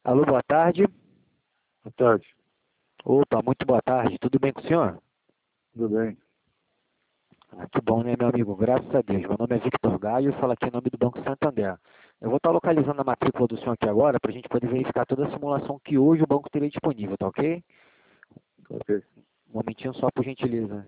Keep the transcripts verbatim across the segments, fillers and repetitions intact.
Alô, boa tarde. Boa tarde. Opa, muito boa tarde. Tudo bem com o senhor? Tudo bem? Ah, que bom, né, meu amigo? Graças a Deus. Meu nome é Victor Gaio e falo aqui em nome do Banco Santander. Eu vou estar localizando a matrícula do senhor aqui agora para a gente poder verificar toda a simulação que hoje o banco teria disponível, tá ok? Ok. Um momentinho só, por gentileza.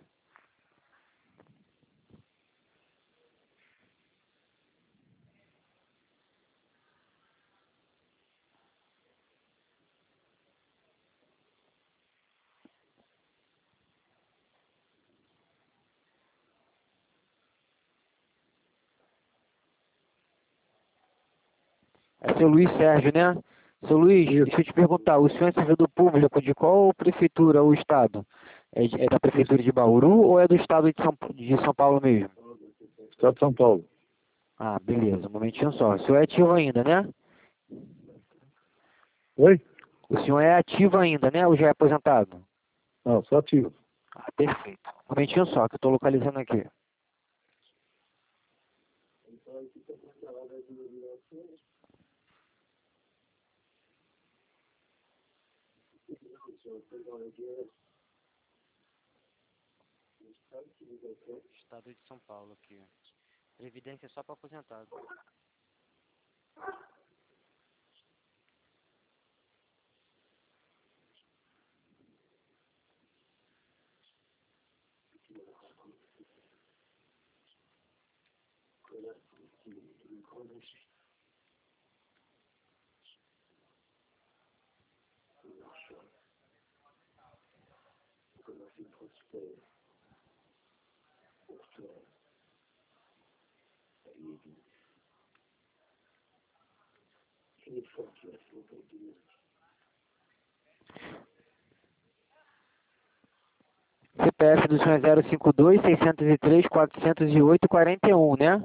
É seu Luiz Sérgio, né? Seu Luiz, Isso. deixa eu te perguntar, o senhor é servidor público de qual prefeitura ou estado? É, de- é da prefeitura de Bauru ou é do estado de São, de São Paulo mesmo? Estado de São Paulo. Ah, beleza, um momentinho só. O senhor é ativo ainda, né? Oi? O senhor é ativo ainda, né? Ou já é aposentado? Não, sou ativo. Ah, perfeito. Um momentinho só, que eu estou localizando aqui. Estado de São Paulo aqui. Previdência só para aposentado. C P F do senhor é zero cinco dois, seiscentos e três, quatrocentos e oito, quarenta e um, né?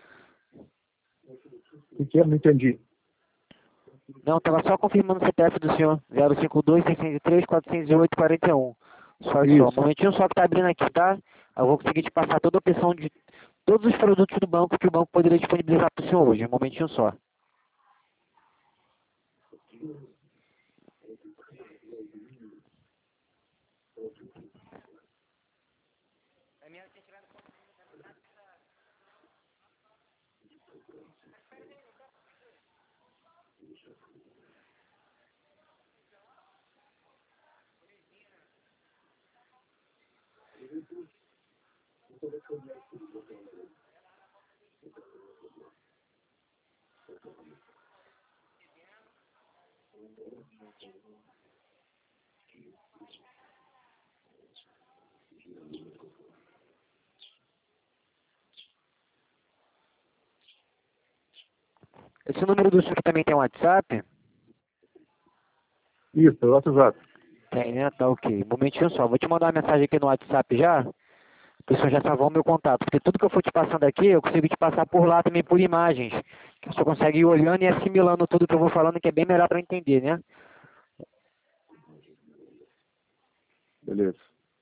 O que eu não entendi? Não, estava só confirmando o C P F do senhor. zero cinco dois, seiscentos e três, quatrocentos e oito, quarenta e um. Só isso, só. Um Isso. momentinho só que tá abrindo aqui, tá? Eu vou conseguir te passar toda a opção de todos os produtos do banco que o banco poderia disponibilizar para o senhor hoje. Um momentinho só. Esse número do senhor aqui também tem um WhatsApp? Isso, pelo WhatsApp. Tem, né? Tá ok. Um momentinho só. Vou te mandar uma mensagem aqui no WhatsApp já, para o senhor já salvar o meu contato. Porque tudo que eu for te passando aqui, eu consigo te passar por lá também por imagens. Que o senhor consegue ir olhando e assimilando tudo que eu vou falando, que é bem melhor para entender, né? Beleza.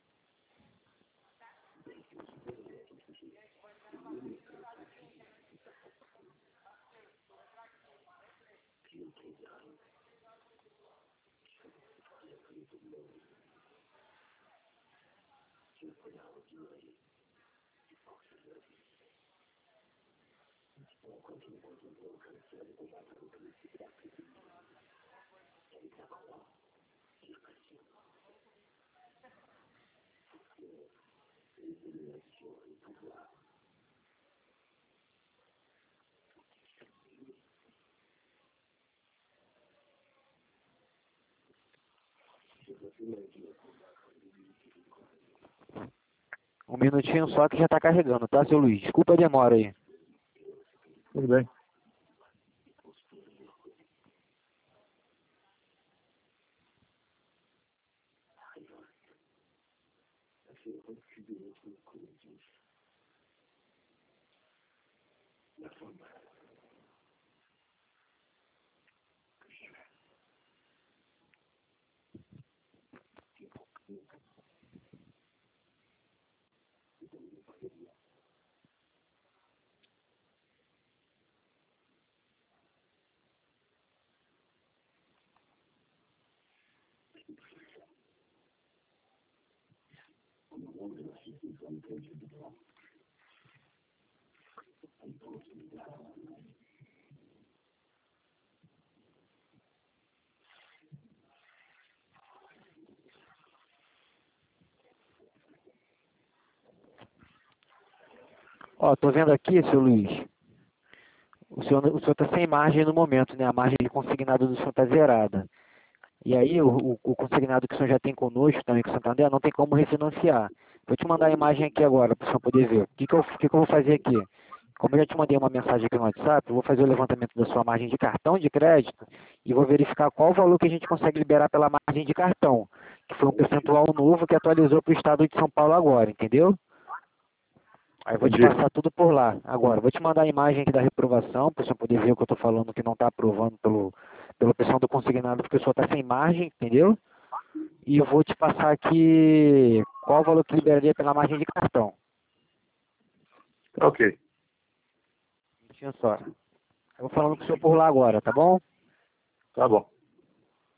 Um minutinho só que já está carregando, tá, seu Luiz? Desculpa a demora aí. Tudo bem. Ó, tô vendo aqui, seu Luiz. O senhor o senhor está sem margem no momento, né? A margem de consignado do senhor está zerada. E aí, o, o, o consignado que o senhor já tem conosco, também com o Santander, não tem como refinanciar. Vou te mandar a imagem aqui agora, para o senhor poder ver. O que, que, eu, que, que eu vou fazer aqui? Como eu já te mandei uma mensagem aqui no WhatsApp, eu vou fazer o levantamento da sua margem de cartão de crédito e vou verificar qual o valor que a gente consegue liberar pela margem de cartão, que foi um percentual novo que atualizou para o estado de São Paulo agora, entendeu? Aí eu vou te Entendi. passar tudo por lá. Agora, vou te mandar a imagem aqui da reprovação, para o senhor poder ver o que eu estou falando que não está aprovando pelo, pelo pessoal do consignado, porque o senhor está sem margem, entendeu? E eu vou te passar aqui qual o valor que liberaria pela margem de cartão. Ok. Um minutinho só. Eu vou falando com o senhor por lá agora, tá bom? Tá bom.